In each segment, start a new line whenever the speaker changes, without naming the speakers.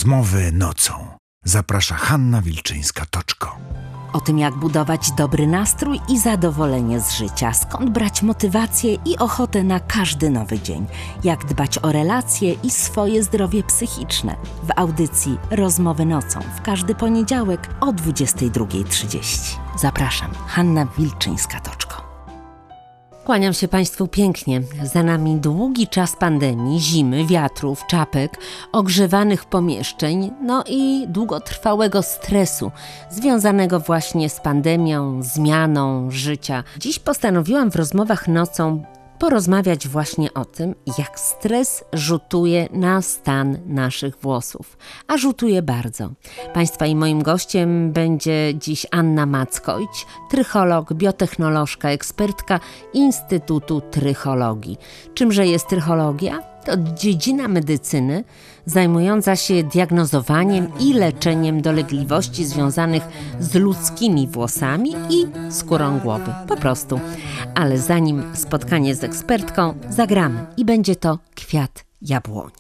Rozmowy nocą. Zaprasza Hanna Wilczyńska-Toczko.
O tym, jak budować dobry nastrój i zadowolenie z życia, skąd brać motywację i ochotę na każdy nowy dzień, jak dbać o relacje i swoje zdrowie psychiczne. W audycji Rozmowy nocą w każdy poniedziałek o 22:30. Zapraszam, Hanna Wilczyńska-Toczko. Kłaniam się Państwu pięknie. Za nami długi czas pandemii, zimy, wiatrów, czapek, ogrzewanych pomieszczeń, no i długotrwałego stresu związanego właśnie z pandemią, zmianą życia. Dziś postanowiłam w rozmowach nocą porozmawiać właśnie o tym, jak stres rzutuje na stan naszych włosów. A rzutuje bardzo. Państwa i moim gościem będzie dziś Anna Mackojć, trycholog, biotechnolożka, ekspertka Instytutu Trychologii. Czymże jest trychologia? To dziedzina medycyny zajmująca się diagnozowaniem i leczeniem dolegliwości związanych z ludzkimi włosami i skórą głowy. Po prostu. Ale zanim spotkanie z ekspertką, zagramy i będzie to Kwiat Jabłoni.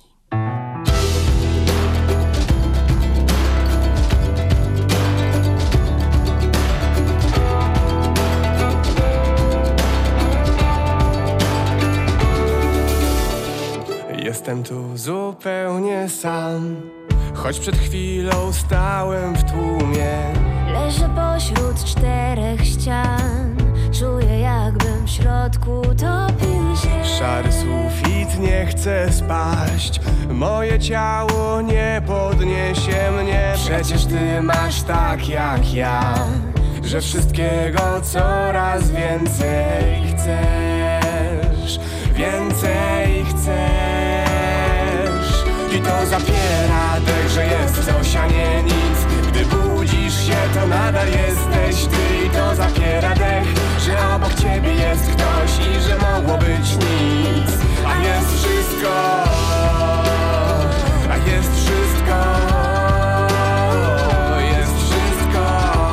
Jestem tu zupełnie sam, choć przed chwilą stałem w tłumie.
Leżę pośród czterech ścian, czuję jakbym w środku topił się.
Szary sufit nie chce spaść, moje ciało nie podniesie mnie. Przecież ty masz tak jak ja, że wszystkiego coraz więcej chcesz. Więcej chcesz. I to zapiera dech, że jest coś, a nie nic. Gdy budzisz się, to nadal jesteś ty. I to zapiera dech, że obok ciebie jest ktoś i że mogło być nic. A jest wszystko. A jest wszystko. Jest wszystko.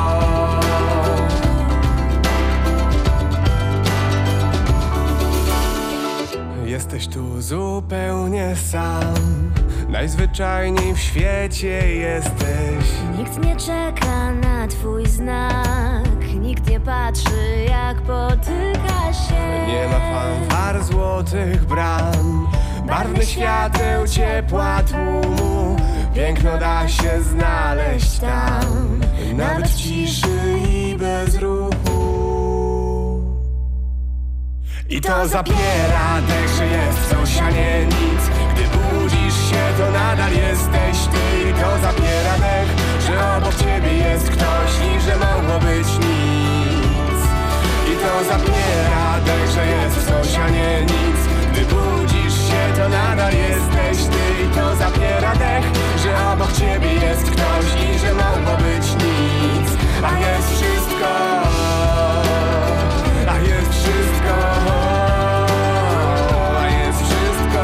Jesteś tu zupełnie sam, najzwyczajniej w świecie jesteś.
Nikt nie czeka na twój znak, nikt nie patrzy jak potyka się.
Nie ma fanfar złotych bram, barwnych świateł, ciepła tłumu. Piękno da się znaleźć tam, nawet w ciszy i bez ruchu. I to zapiera dech, że jest coś, a nie nic. Gdy budzisz się, to nadal jesteś ty. I to zapiera dech, że obok ciebie jest ktoś i że mogło być nic. I to zapiera dech, że jest coś, a nie nic. Gdy budzisz się, to nadal jesteś ty. I to zapiera dech, że obok ciebie jest ktoś i że mogło być nic. A jest wszystko. A jest wszystko. A jest wszystko.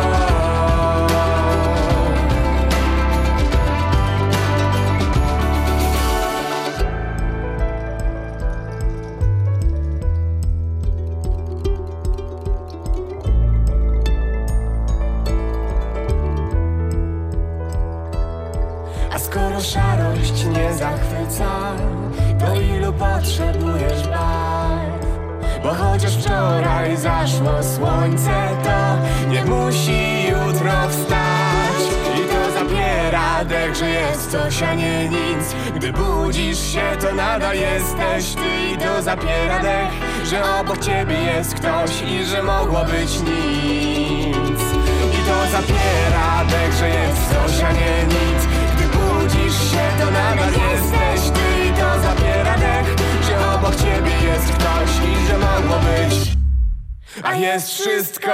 A skoro szarość nie zachwyca, to ilu potrzebujesz barw? Bo chociaż wczoraj zaszło słońce, to nie musi jutro wstać. I to zapiera dech, że jest coś, a nie nic. Gdy budzisz się, to nadal jesteś ty. I to zapiera dech, że obok ciebie jest ktoś i że mogło być nic. I to zapiera dech, że jest coś, a nie nic. Gdy budzisz się, to nadal jesteś ty. I to zapiera dech, że obok ciebie jest ktoś i że mogło być. A jest wszystko.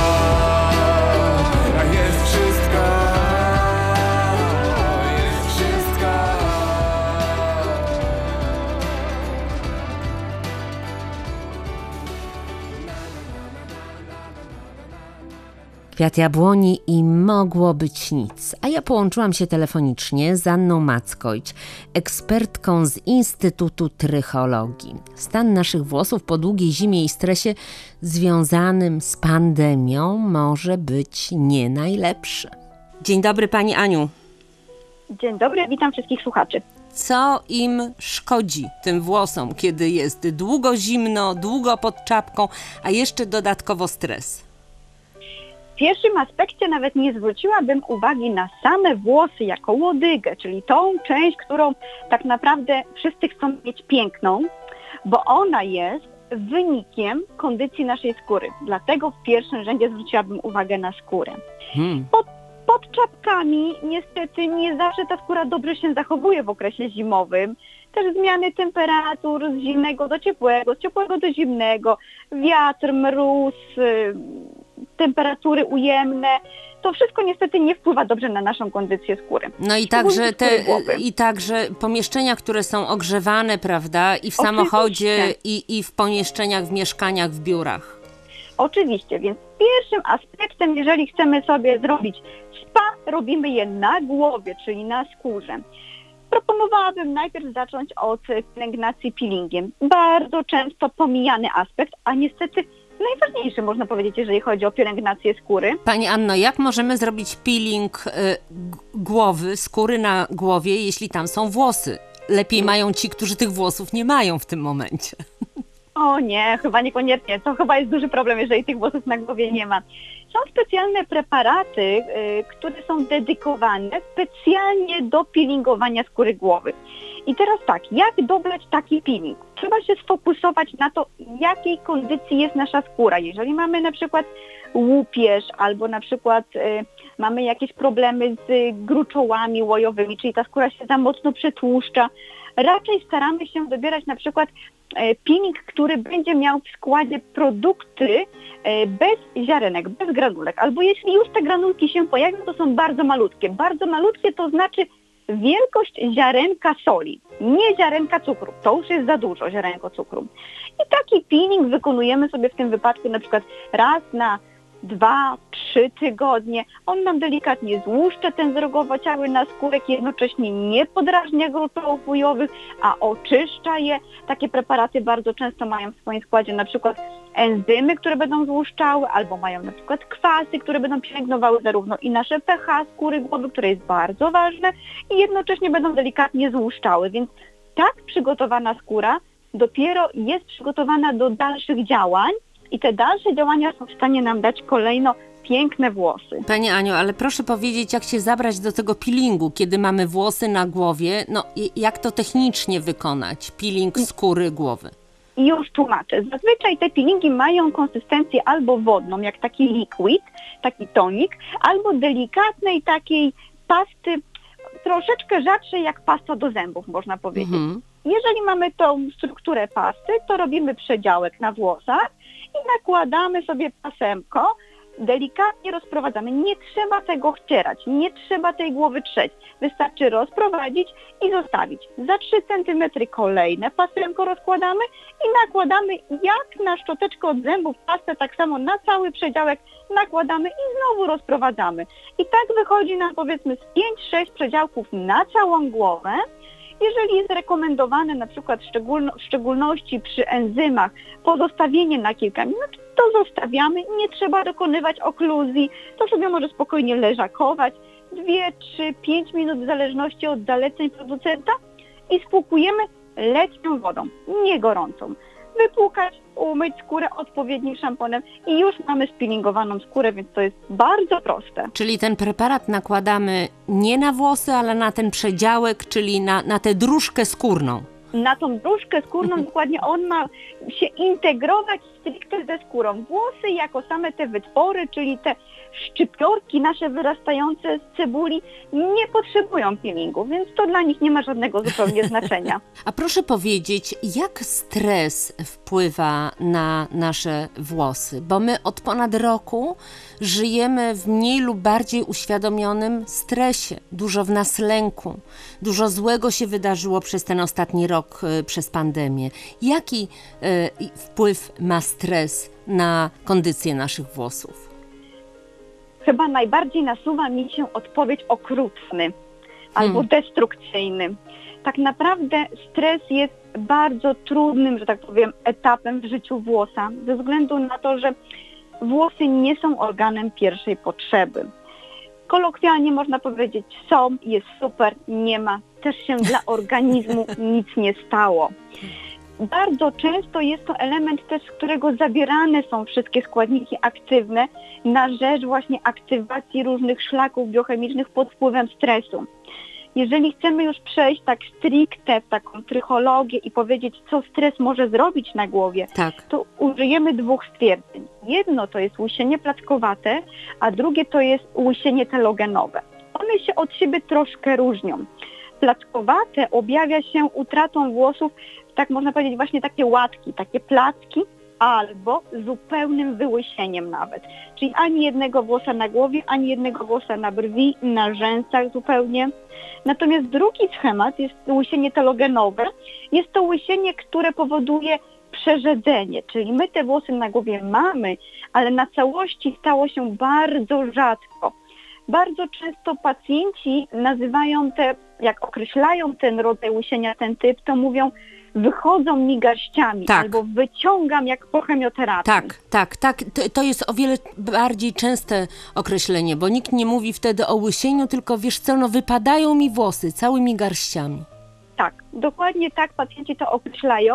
A jest wszystko. Jest wszystko.
Kwiat Jabłoni i Mogło być nic. A ja połączyłam się telefonicznie z Anną Mackojć, ekspertką z Instytutu Trychologii. Stan naszych włosów po długiej zimie i stresie związanym z pandemią może być nie najlepszy. Dzień dobry Pani Aniu.
Dzień dobry, witam wszystkich słuchaczy.
Co im szkodzi, tym włosom, kiedy jest długo zimno, długo pod czapką, a jeszcze dodatkowo stres?
W pierwszym aspekcie nawet nie zwróciłabym uwagi na same włosy jako łodygę, czyli tą część, którą tak naprawdę wszyscy chcą mieć piękną, bo ona jest wynikiem kondycji naszej skóry. Dlatego w pierwszym rzędzie zwróciłabym uwagę na skórę. Pod czapkami niestety nie zawsze ta skóra dobrze się zachowuje w okresie zimowym. Też zmiany temperatur z zimnego do ciepłego, z ciepłego do zimnego, wiatr, mróz, temperatury ujemne. To wszystko niestety nie wpływa dobrze na naszą kondycję skóry.
No i także pomieszczenia, które są ogrzewane, prawda, i w samochodzie, i w pomieszczeniach, w mieszkaniach, w biurach.
Oczywiście, więc pierwszym aspektem, jeżeli chcemy sobie zrobić spa, robimy je na głowie, czyli na skórze. Proponowałabym najpierw zacząć od pielęgnacji peelingiem. Bardzo często pomijany aspekt, a niestety najważniejszy, można powiedzieć, jeżeli chodzi o pielęgnację skóry.
Pani Anno, jak możemy zrobić peeling głowy, skóry na głowie, jeśli tam są włosy? Lepiej mają ci, którzy tych włosów nie mają w tym momencie.
O nie, chyba niekoniecznie. To chyba jest duży problem, jeżeli tych włosów na głowie nie ma. Są specjalne preparaty, które są dedykowane specjalnie do peelingowania skóry głowy. I teraz tak, jak dobrać taki peeling? Trzeba się sfokusować na to, jakiej kondycji jest nasza skóra. Jeżeli mamy na przykład łupież albo na przykład mamy jakieś problemy z gruczołami łojowymi, czyli ta skóra się za mocno przetłuszcza, raczej staramy się dobierać na przykład peeling, który będzie miał w składzie produkty bez ziarenek, bez granulek. Albo jeśli już te granulki się pojawią, to są bardzo malutkie. Bardzo malutkie to znaczy wielkość ziarenka soli, nie ziarenka cukru. To już jest za dużo, ziarenko cukru. I taki peeling wykonujemy sobie w tym wypadku na przykład raz na 2-3 tygodnie. On nam delikatnie złuszcza ten zdrogowaciały naskórek, jednocześnie nie podrażnia gruczołów łojowych, a oczyszcza je. Takie preparaty bardzo często mają w swoim składzie na przykład enzymy, które będą złuszczały, albo mają na przykład kwasy, które będą pielęgnowały zarówno i nasze pH skóry głowy, które jest bardzo ważne, i jednocześnie będą delikatnie złuszczały. Więc tak przygotowana skóra dopiero jest przygotowana do dalszych działań, i te dalsze działania są w stanie nam dać kolejno piękne włosy.
Pani Aniu, ale proszę powiedzieć, jak się zabrać do tego peelingu, kiedy mamy włosy na głowie, no jak to technicznie wykonać, peeling skóry głowy?
Już tłumaczę. Zazwyczaj te peelingi mają konsystencję albo wodną, jak taki liquid, taki tonik, albo delikatnej takiej pasty, troszeczkę rzadszej jak pasta do zębów, można powiedzieć. Jeżeli mamy tą strukturę pasty, to robimy przedziałek na włosach i nakładamy sobie pasemko, delikatnie rozprowadzamy. Nie trzeba tego wcierać, nie trzeba tej głowy trzeć. Wystarczy rozprowadzić i zostawić. Za 3 cm kolejne pasemko rozkładamy i nakładamy jak na szczoteczkę od zębów pastę, tak samo na cały przedziałek nakładamy i znowu rozprowadzamy. I tak wychodzi nam powiedzmy z 5-6 przedziałków na całą głowę. Jeżeli jest rekomendowane na przykład w szczególności przy enzymach pozostawienie na kilka minut, to zostawiamy, nie trzeba dokonywać okluzji, to sobie może spokojnie leżakować 2, 3, 5 minut w zależności od zaleceń producenta i spłukujemy letnią wodą, nie gorącą. Wypłukać, umyć skórę odpowiednim szamponem i już mamy speelingowaną skórę, więc to jest bardzo proste.
Czyli ten preparat nakładamy nie na włosy, ale na ten przedziałek, czyli na tę dróżkę skórną.
Na tą dróżkę skórną dokładnie on ma się integrować stricte ze skórą. Włosy jako same te wytwory, czyli te szczypiorki nasze wyrastające z cebuli nie potrzebują peelingu, więc to dla nich nie ma żadnego zupełnie znaczenia.
A proszę powiedzieć, jak stres wpływa na nasze włosy? Bo my od ponad roku żyjemy w mniej lub bardziej uświadomionym stresie. Dużo w nas lęku. Dużo złego się wydarzyło przez ten ostatni rok, przez pandemię. Jaki wpływ ma stres na kondycję naszych włosów?
Chyba najbardziej nasuwa mi się odpowiedź okrutny albo destrukcyjny. Tak naprawdę stres jest bardzo trudnym, że tak powiem, etapem w życiu włosa, ze względu na to, że włosy nie są organem pierwszej potrzeby. kolokwialnie można powiedzieć, są, jest super, nie ma, też się dla organizmu nic nie stało. Bardzo często jest to element też, z którego zabierane są wszystkie składniki aktywne na rzecz właśnie aktywacji różnych szlaków biochemicznych pod wpływem stresu. Jeżeli chcemy już przejść tak stricte w taką psychologię i powiedzieć, co stres może zrobić na głowie, to użyjemy 2 stwierdzeń. Jedno to jest łysienie plackowate, a drugie to jest łysienie telogenowe. One się od siebie troszkę różnią. Plackowate objawia się utratą włosów, tak można powiedzieć właśnie takie łatki, takie placki, albo zupełnym wyłysieniem nawet. Czyli ani jednego włosa na głowie, ani jednego włosa na brwi, na rzęsach zupełnie. Natomiast drugi schemat jest łysienie telogenowe. Jest to łysienie, które powoduje przerzedzenie, czyli my te włosy na głowie mamy, ale na całości stało się bardzo rzadko. Bardzo często pacjenci nazywają jak określają ten rodzaj łysienia, ten typ, to mówią, wychodzą mi garściami, albo wyciągam jak po chemioterapii.
Tak. To jest o wiele bardziej częste określenie, bo nikt nie mówi wtedy o łysieniu, tylko wiesz co, wypadają mi włosy całymi garściami. Tak,
dokładnie tak pacjenci to określają.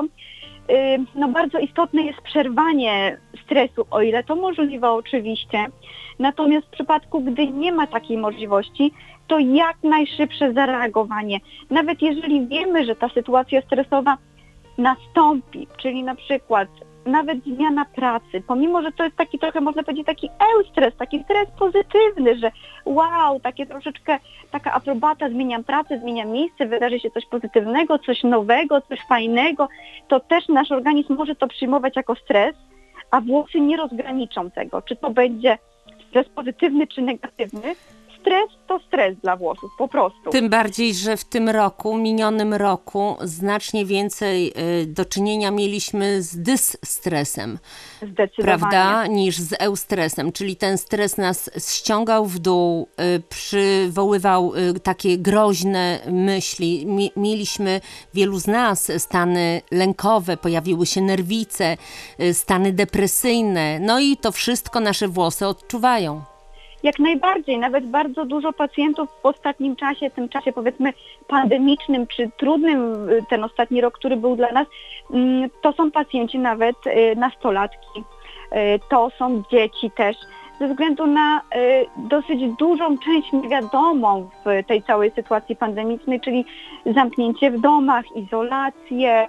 Bardzo istotne jest przerwanie stresu, o ile to możliwe oczywiście. Natomiast w przypadku, gdy nie ma takiej możliwości, to jak najszybsze zareagowanie. Nawet jeżeli wiemy, że ta sytuacja stresowa nastąpi, czyli na przykład nawet zmiana pracy, pomimo, że to jest taki trochę, można powiedzieć, taki eustres, taki stres pozytywny, że wow, takie troszeczkę taka aprobata, zmieniam pracę, zmieniam miejsce, wydarzy się coś pozytywnego, coś nowego, coś fajnego, to też nasz organizm może to przyjmować jako stres, a włosy nie rozgraniczą tego, czy to będzie stres pozytywny, czy negatywny. Stres to stres dla włosów, po prostu.
Tym bardziej, że w tym roku, minionym roku, znacznie więcej do czynienia mieliśmy z dysstresem, prawda, niż z eustresem, czyli ten stres nas ściągał w dół, przywoływał takie groźne myśli. Mieliśmy, wielu z nas, stany lękowe, pojawiły się nerwice, stany depresyjne, no i to wszystko nasze włosy odczuwają.
Jak najbardziej, nawet bardzo dużo pacjentów w ostatnim czasie, tym czasie powiedzmy pandemicznym czy trudnym, ten ostatni rok, który był dla nas, to są pacjenci nawet nastolatki, to są dzieci też, ze względu na dosyć dużą część niewiadomą w tej całej sytuacji pandemicznej, czyli zamknięcie w domach, izolację,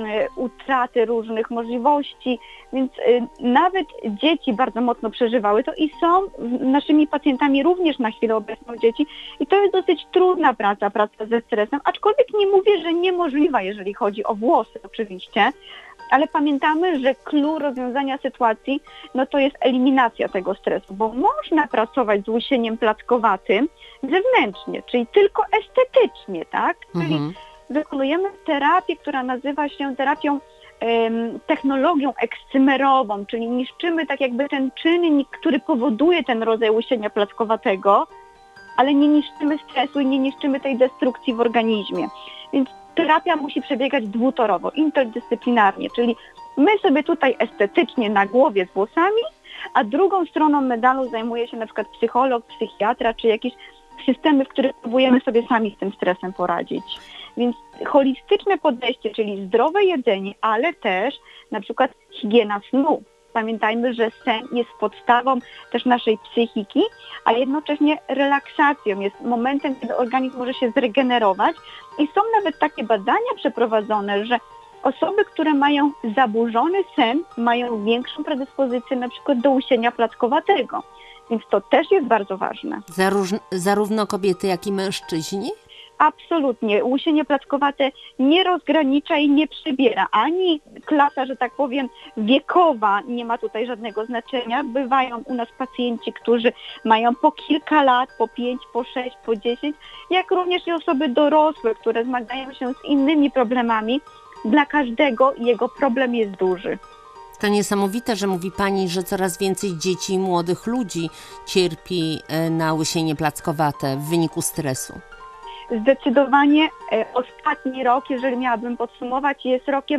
utraty różnych możliwości, więc nawet dzieci bardzo mocno przeżywały to i są naszymi pacjentami również na chwilę obecną dzieci i to jest dosyć trudna praca ze stresem, aczkolwiek nie mówię, że niemożliwa, jeżeli chodzi o włosy oczywiście, ale pamiętamy, że clue rozwiązania sytuacji, to jest eliminacja tego stresu, bo można pracować z łysieniem plackowatym zewnętrznie, czyli tylko estetycznie, tak? Czyli wykonujemy terapię, która nazywa się terapią technologią ekscymerową, czyli niszczymy tak jakby ten czynnik, który powoduje ten rodzaj łysienia plackowatego, ale nie niszczymy stresu i nie niszczymy tej destrukcji w organizmie. Więc terapia musi przebiegać dwutorowo, interdyscyplinarnie, czyli my sobie tutaj estetycznie na głowie z włosami, a drugą stroną medalu zajmuje się na przykład psycholog, psychiatra, czy jakieś systemy, w których próbujemy sobie sami z tym stresem poradzić. Więc holistyczne podejście, czyli zdrowe jedzenie, ale też na przykład higiena snu. Pamiętajmy, że sen jest podstawą też naszej psychiki, a jednocześnie relaksacją, jest momentem, kiedy organizm może się zregenerować i są nawet takie badania przeprowadzone, że osoby, które mają zaburzony sen, mają większą predyspozycję na przykład do łysienia plackowatego. Więc to też jest bardzo ważne.
Zarówno kobiety, jak i mężczyźni?
Absolutnie. Łysienie plackowate nie rozgranicza i nie przybiera. Ani klasa, że tak powiem, wiekowa nie ma tutaj żadnego znaczenia. Bywają u nas pacjenci, którzy mają po kilka lat, po 5, po 6, po 10, jak również i osoby dorosłe, które zmagają się z innymi problemami. Dla każdego jego problem jest duży.
To niesamowite, że mówi Pani, że coraz więcej dzieci i młodych ludzi cierpi na łysienie plackowate w wyniku stresu.
Zdecydowanie ostatni rok, jeżeli miałabym podsumować, jest rokiem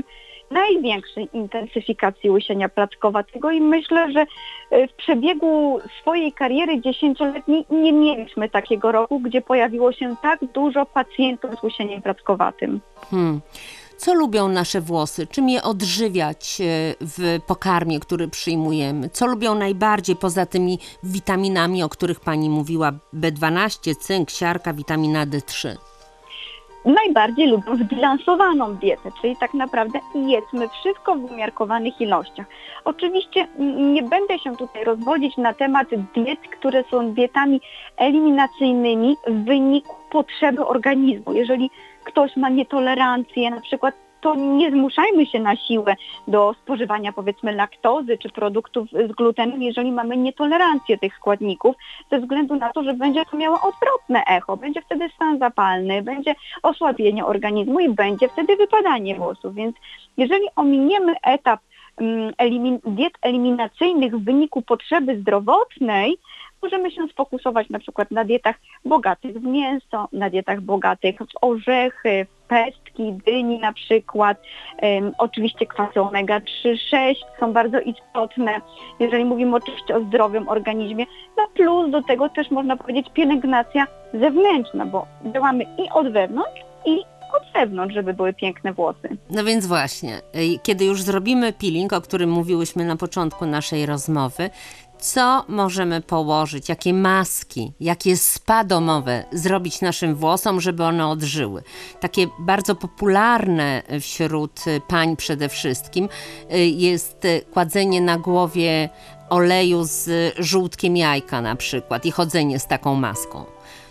największej intensyfikacji łysienia plackowatego i myślę, że w przebiegu swojej kariery 10-letniej nie mieliśmy takiego roku, gdzie pojawiło się tak dużo pacjentów z łysieniem plackowatym.
Co lubią nasze włosy? Czym je odżywiać w pokarmie, który przyjmujemy? Co lubią najbardziej poza tymi witaminami, o których pani mówiła? B12, cynk, siarka, witamina D3.
Najbardziej lubią zbilansowaną dietę, czyli tak naprawdę jedzmy wszystko w umiarkowanych ilościach. Oczywiście nie będę się tutaj rozwodzić na temat diet, które są dietami eliminacyjnymi w wyniku potrzeby organizmu. Jeżeli ktoś ma nietolerancję, na przykład, to nie zmuszajmy się na siłę do spożywania, powiedzmy, laktozy czy produktów z glutenem, jeżeli mamy nietolerancję tych składników, ze względu na to, że będzie to miało odwrotne echo. Będzie wtedy stan zapalny, będzie osłabienie organizmu i będzie wtedy wypadanie włosów. Więc jeżeli ominiemy etap diet eliminacyjnych w wyniku potrzeby zdrowotnej, możemy się sfokusować na przykład na dietach bogatych w mięso, na dietach bogatych w orzechy, w pestki, dyni na przykład. Oczywiście kwasy omega-3, 6 są bardzo istotne, jeżeli mówimy oczywiście o zdrowym organizmie. No plus do tego też można powiedzieć pielęgnacja zewnętrzna, bo działamy i od wewnątrz, i od zewnątrz, żeby były piękne włosy.
No więc właśnie, kiedy już zrobimy peeling, o którym mówiłyśmy na początku naszej rozmowy, co możemy położyć, jakie maski, jakie spa domowe zrobić naszym włosom, żeby one odżyły? Takie bardzo popularne wśród pań przede wszystkim jest kładzenie na głowie oleju z żółtkiem jajka na przykład i chodzenie z taką maską.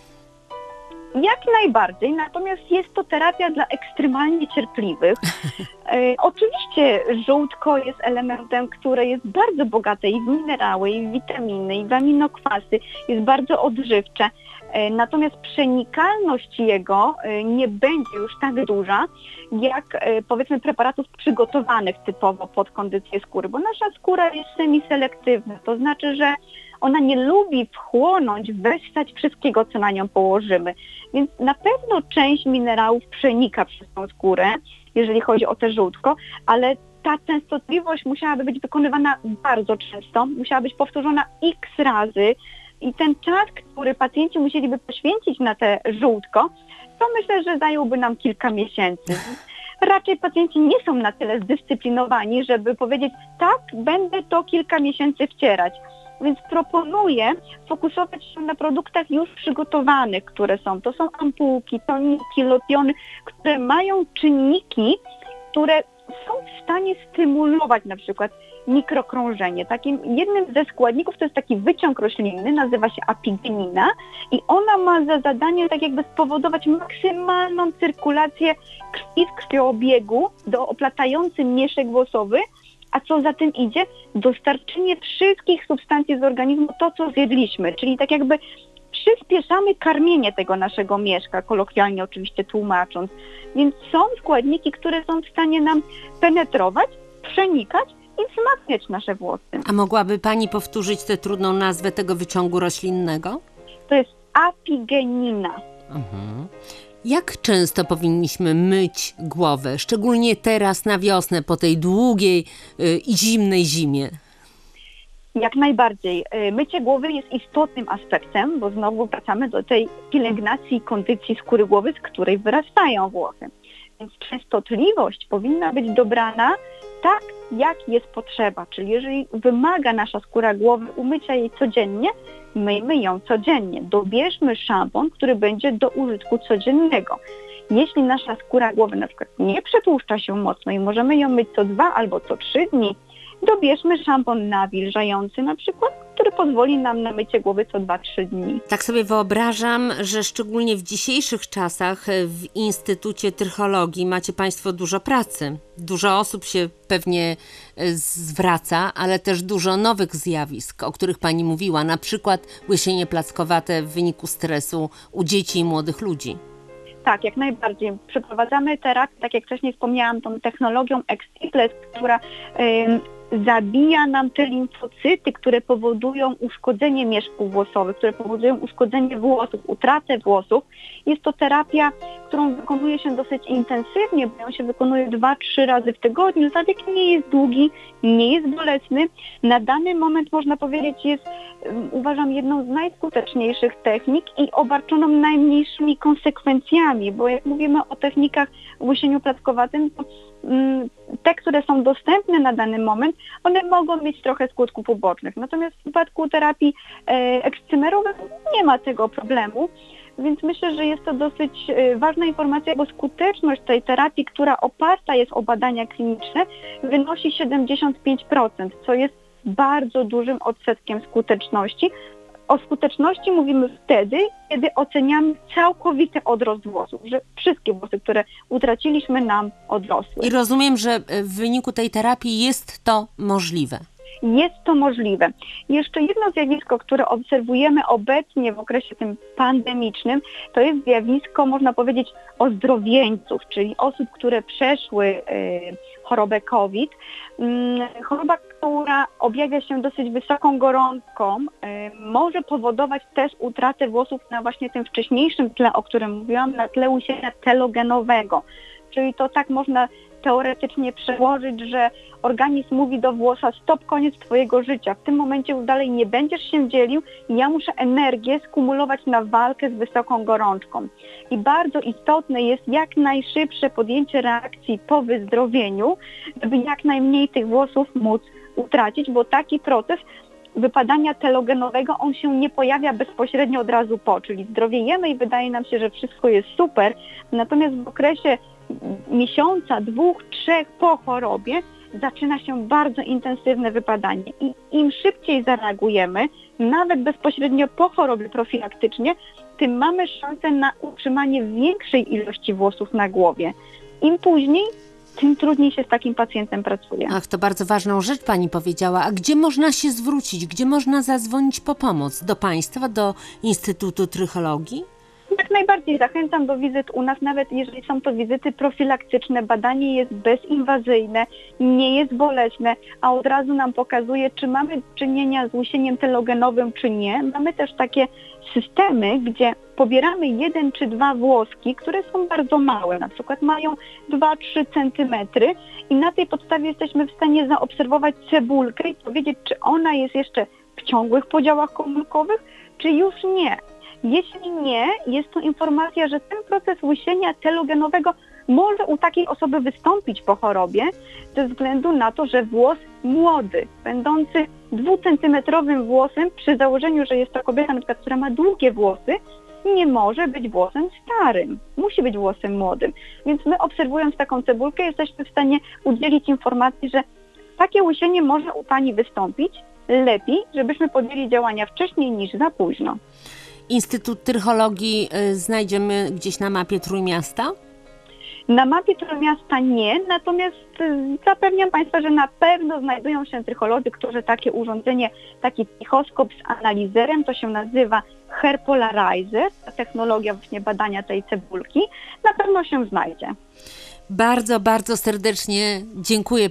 Jak najbardziej, natomiast jest to terapia dla ekstremalnie cierpliwych. Oczywiście żółtko jest elementem, które jest bardzo bogate i w minerały, i w witaminy, i w aminokwasy, jest bardzo odżywcze. Natomiast przenikalność jego nie będzie już tak duża, jak powiedzmy preparatów przygotowanych typowo pod kondycję skóry, bo nasza skóra jest semiselektywna, to znaczy, że ona nie lubi wchłonąć, wessać wszystkiego, co na nią położymy. Więc na pewno część minerałów przenika przez tą skórę, jeżeli chodzi o te żółtko, ale ta częstotliwość musiałaby być wykonywana bardzo często, musiała być powtórzona x razy i ten czas, który pacjenci musieliby poświęcić na te żółtko, to myślę, że zająłby nam kilka miesięcy. Raczej pacjenci nie są na tyle zdyscyplinowani, żeby powiedzieć, tak, będę to kilka miesięcy wcierać. Więc proponuję fokusować się na produktach już przygotowanych, które są. To są ampułki, toniki, lotiony, które mają czynniki, które są w stanie stymulować na przykład mikrokrążenie. Takim jednym ze składników to jest taki wyciąg roślinny, nazywa się apigenina i ona ma za zadanie tak jakby spowodować maksymalną cyrkulację krwi w krwiobiegu do oplatający mieszek włosowy, a co za tym idzie, dostarczenie wszystkich substancji z organizmu, to co zjedliśmy, czyli tak jakby przyspieszamy karmienie tego naszego mieszka, kolokwialnie oczywiście tłumacząc. Więc są składniki, które są w stanie nam penetrować, przenikać i wzmacniać nasze włosy.
A mogłaby pani powtórzyć tę trudną nazwę tego wyciągu roślinnego?
To jest apigenina.
Jak często powinniśmy myć głowę, szczególnie teraz na wiosnę, po tej długiej i zimnej zimie?
Jak najbardziej. Mycie głowy jest istotnym aspektem, bo znowu wracamy do tej pielęgnacji i kondycji skóry głowy, z której wyrastają włosy. Więc częstotliwość powinna być dobrana tak, jak jest potrzeba. Czyli jeżeli wymaga nasza skóra głowy umycia jej codziennie, myjmy ją codziennie. Dobierzmy szampon, który będzie do użytku codziennego. Jeśli nasza skóra głowy na przykład nie przetłuszcza się mocno i możemy ją myć co 2 albo co 3 dni, dobierzmy szampon nawilżający na przykład, który pozwoli nam na mycie głowy co 2-3 dni.
Tak sobie wyobrażam, że szczególnie w dzisiejszych czasach w Instytucie Trychologii macie państwo dużo pracy. Dużo osób się pewnie zwraca, ale też dużo nowych zjawisk, o których pani mówiła, na przykład łysienie plackowate w wyniku stresu u dzieci i młodych ludzi.
Tak, jak najbardziej. Przeprowadzamy terapię, tak jak wcześniej wspomniałam, tą technologią Extiples, która zabija nam te limfocyty, które powodują uszkodzenie mieszków włosowych, które powodują uszkodzenie włosów, utratę włosów. Jest to terapia którą wykonuje się dosyć intensywnie, bo ją się wykonuje 2-3 razy w tygodniu. Zabieg nie jest długi, nie jest bolesny. Na dany moment można powiedzieć jest, uważam, jedną z najskuteczniejszych technik i obarczoną najmniejszymi konsekwencjami, bo jak mówimy o technikach w łysieniu plackowatym, to te, które są dostępne na dany moment, one mogą mieć trochę skutków ubocznych. Natomiast w przypadku terapii ekscymerowej nie ma tego problemu, więc myślę, że jest to dosyć ważna informacja, bo skuteczność tej terapii, która oparta jest o badania kliniczne, wynosi 75%, co jest bardzo dużym odsetkiem skuteczności. O skuteczności mówimy wtedy, kiedy oceniamy całkowity odrost włosów, że wszystkie włosy, które utraciliśmy, nam odrosły.
I rozumiem, że w wyniku tej terapii jest to możliwe.
Jest to możliwe. Jeszcze jedno zjawisko, które obserwujemy obecnie w okresie tym pandemicznym, to jest zjawisko, można powiedzieć, ozdrowieńców, czyli osób, które przeszły chorobę COVID. Choroba, która objawia się dosyć wysoką gorączką, może powodować też utratę włosów na właśnie tym wcześniejszym tle, o którym mówiłam, na tle łusienia telogenowego. Czyli to tak można teoretycznie przełożyć, że organizm mówi do włosa: stop, koniec twojego życia. W tym momencie już dalej nie będziesz się dzielił i ja muszę energię skumulować na walkę z wysoką gorączką. I bardzo istotne jest jak najszybsze podjęcie reakcji po wyzdrowieniu, żeby jak najmniej tych włosów móc utracić, bo taki proces wypadania telogenowego, on się nie pojawia bezpośrednio od razu po, czyli zdrowiejemy i wydaje nam się, że wszystko jest super, natomiast w okresie miesiąca, 2, 3 po chorobie zaczyna się bardzo intensywne wypadanie i im szybciej zareagujemy, nawet bezpośrednio po chorobie profilaktycznie, tym mamy szansę na utrzymanie większej ilości włosów na głowie. Im później, tym trudniej się z takim pacjentem pracuje.
Ach, to bardzo ważną rzecz pani powiedziała. A gdzie można się zwrócić? Gdzie można zadzwonić po pomoc? Do państwa? Do Instytutu Trychologii?
Jak najbardziej zachęcam do wizyt u nas, nawet jeżeli są to wizyty profilaktyczne. Badanie jest bezinwazyjne, nie jest bolesne, a od razu nam pokazuje, czy mamy czynienia z łusieniem telogenowym, czy nie. Mamy też takie systemy, gdzie pobieramy 1 czy 2 włoski, które są bardzo małe, na przykład mają 2-3 cm i na tej podstawie jesteśmy w stanie zaobserwować cebulkę i powiedzieć, czy ona jest jeszcze w ciągłych podziałach komórkowych, czy już nie. Jeśli nie, jest to informacja, że ten proces łysienia telogenowego może u takiej osoby wystąpić po chorobie ze względu na to, że włos młody, będący 2-centymetrowym włosem, przy założeniu, że jest to kobieta, na przykład, która ma długie włosy, nie może być włosem starym. Musi być włosem młodym. Więc my, obserwując taką cebulkę, jesteśmy w stanie udzielić informacji, że takie łysienie może u pani wystąpić. Lepiej, żebyśmy podjęli działania wcześniej niż za późno.
Instytut Trychologii znajdziemy gdzieś na mapie Trójmiasta?
Na mapie Trójmiasta nie, natomiast zapewniam Państwa, że na pewno znajdują się trycholodzy, którzy takie urządzenie, taki pichoskop z analizerem, to się nazywa Hair Polarizer, ta technologia właśnie badania tej cebulki, na pewno się znajdzie.
Bardzo, bardzo serdecznie dziękuję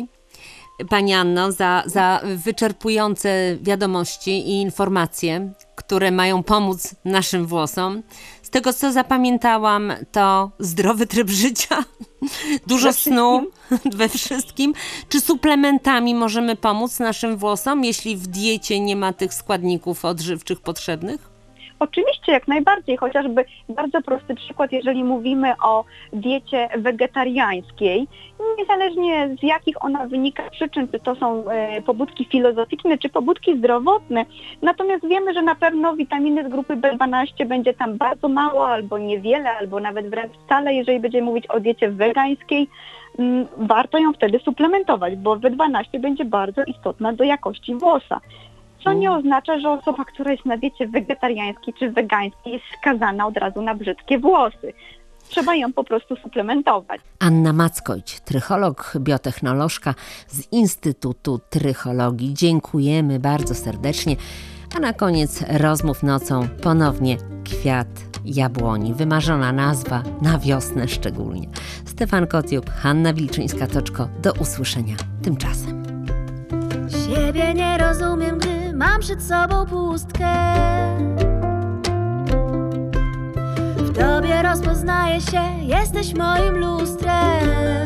Pani Anno, za wyczerpujące wiadomości i informacje, które mają pomóc naszym włosom. Z tego, co zapamiętałam, to zdrowy tryb życia, dużo snu we wszystkim. Czy suplementami możemy pomóc naszym włosom, jeśli w diecie nie ma tych składników odżywczych potrzebnych?
Oczywiście, jak najbardziej, chociażby bardzo prosty przykład, jeżeli mówimy o diecie wegetariańskiej, niezależnie z jakich ona wynika przyczyn, czy to są pobudki filozoficzne, czy pobudki zdrowotne, natomiast wiemy, że na pewno witaminy z grupy B12 będzie tam bardzo mało, albo niewiele, albo nawet wręcz wcale, jeżeli będziemy mówić o diecie wegańskiej, warto ją wtedy suplementować, bo B12 będzie bardzo istotna do jakości włosa. Co nie oznacza, że osoba, która jest na diecie wegetariańskiej czy wegańskiej, jest skazana od razu na brzydkie włosy. Trzeba ją po prostu suplementować.
Anna Mackojć, trycholog, biotechnolożka z Instytutu Trychologii. Dziękujemy bardzo serdecznie. A na koniec rozmów nocą ponownie kwiat jabłoni. Wymarzona nazwa na wiosnę szczególnie. Stefan Kotiuk, Hanna Wilczyńska-Toczko. Do usłyszenia tymczasem.
Siebie nie rozumiem, gdy mam przed sobą pustkę. W W tobie rozpoznaję się, jesteś moim lustrem.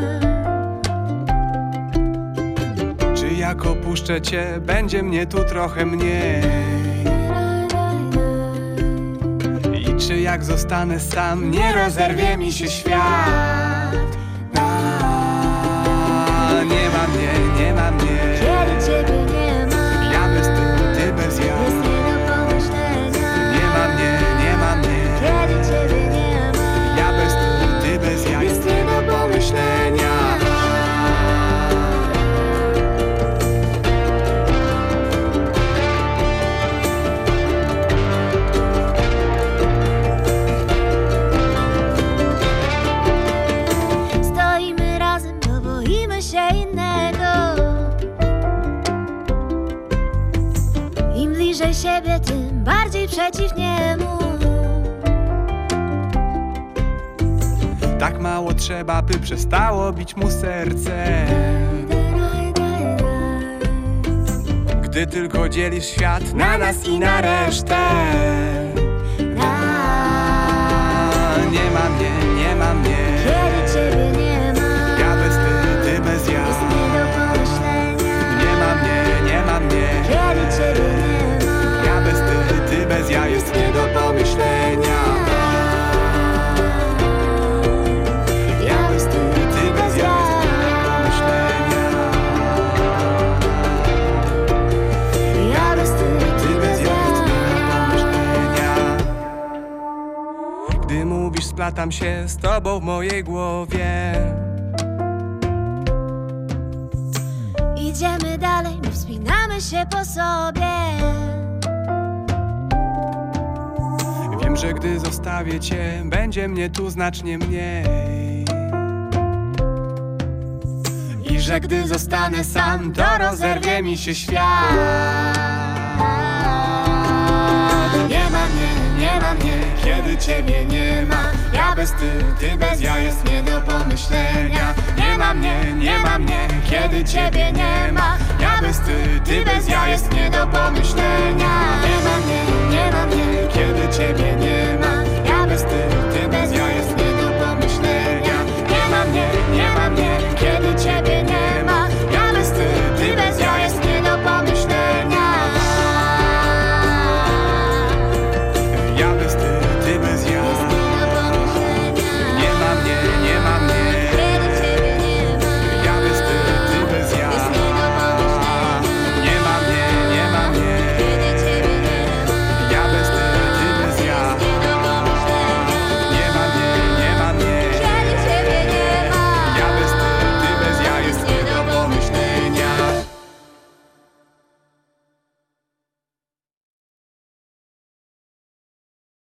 Czy jak opuszczę cię, będzie mnie tu trochę mniej? I czy jak zostanę sam, nie rozerwie mi się świat? Nie ma mnie, nie ma mnie.
Kiedy ciebie nie ma,
Ja bez ty, ty bez ja.
jest nie do pomyślenia.
Nie ma mnie, nie ma mnie.
Kiedy ciebie nie ma,
Ja bez ty, ty bez ja. Jest nie do pomyślenia.
stoimy razem, bo boimy się innego. Im bliżej siebie, tym bardziej przeciw niemu.
Tak mało trzeba, by przestało bić mu serce. Gdy tylko dzielisz świat na nas i na resztę. Nie ma mnie, nie ma mnie.
Kiedy ciebie nie ma,
Ja bez ty, ty bez ja.
jest nie do pomyślenia.
Nie ma mnie, nie ma mnie.
Kiedy ciebie nie ma,
Ja bez ty, ty bez ja. Jest nie do pomyślenia. Ja bez ty, ty bez ja. Jest nie do pomyślenia.
ja bez ty,
Ty bez ja. Jest nie do pomyślenia. Gdy mówisz, splatam się z tobą w mojej głowie.
Idziemy dalej, my wspinamy się po sobie.
Wiem, że gdy zostawię cię, będzie mnie tu znacznie mniej. I że gdy zostanę sam, to rozerwie mi się świat. Nie ma mnie, nie ma mnie, kiedy ciebie nie ma. Ja bez ty, ty bez ja, jest nie do pomyślenia. Nie ma mnie, nie ma mnie, kiedy ciebie nie ma. Ja bez ty, ty bez ja, jest nie do pomyślenia. Nie ma mnie, nie ma mnie, kiedy ciebie nie ma.